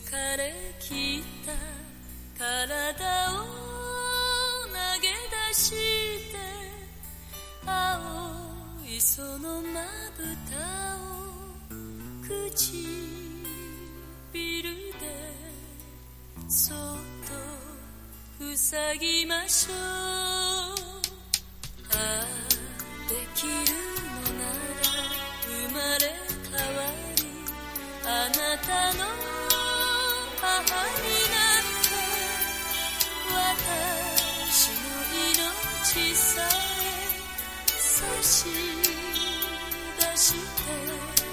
疲れ切った体を投げ出して青いそのまぶたを唇でそっと塞ぎましょう。ああできるのなら生まれ変わりあなたの母になって私の命さえ差し出して